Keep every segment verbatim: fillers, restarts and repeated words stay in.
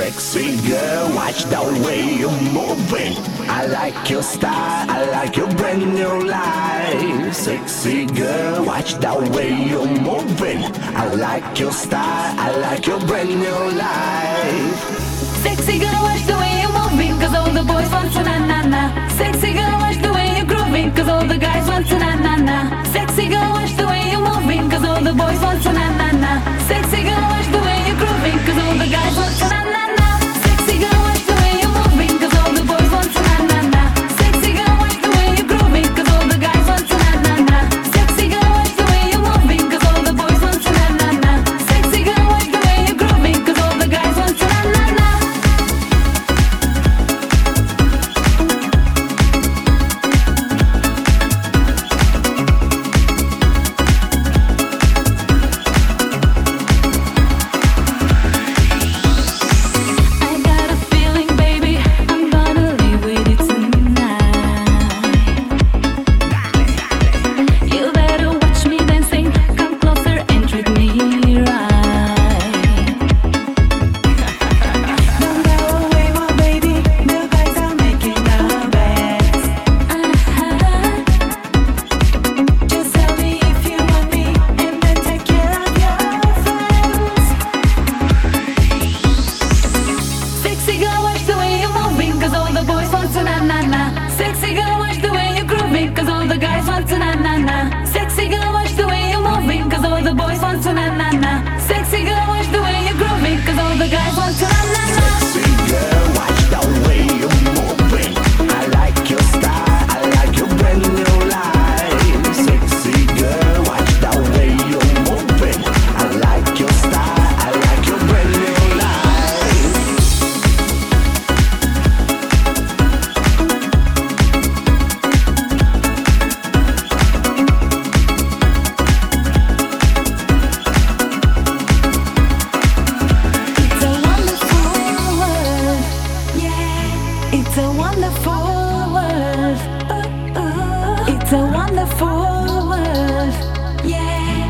Sexy girl, watch the way you're moving. I like your style, I like your brand new life. Sexy girl, watch the way you're moving. I like your style, I like your brand new life. Sexy girl, watch the way you're moving, cause all the boys want to na-na-na. Sexy girl, watch the way you're grooving, cause all the guys want to na-na-na. Sexy girl, watch the way you're moving, cause all the boys want to na-na-na. Sexy girl, watch the way you're grooving, cause all the guys want to na-na-na. Sexy girl, watch the way you're moving, cause all the boys want to na-na-na. Sexy girl, watch the way you're grooving, cause all the guys want to na-na-na. Sexy girl, watch the way you're moving, cause all the boys want to na-na-na. Sexy girl, watch the way you're grooving, cause all the guys want to na-na-na. Sexy girl, watch the way you're grooving, cause all the guys want to na-na-na. Sexy girl, watch the way you're moving, cause all the boys want to na-na-na. Sexy girl, watch the way you're grooving, cause all the guys want to na-na-na. Sexy girl, watch the way you're moving. I like your style, I like your brand new life. Sexy girl, watch the way you're moving. I like your style, I like your brand new life. It's a wonderful world. Ooh, ooh. It's a wonderful world. Yeah.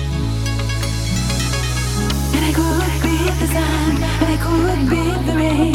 And I could be the sun, and I could be the rain.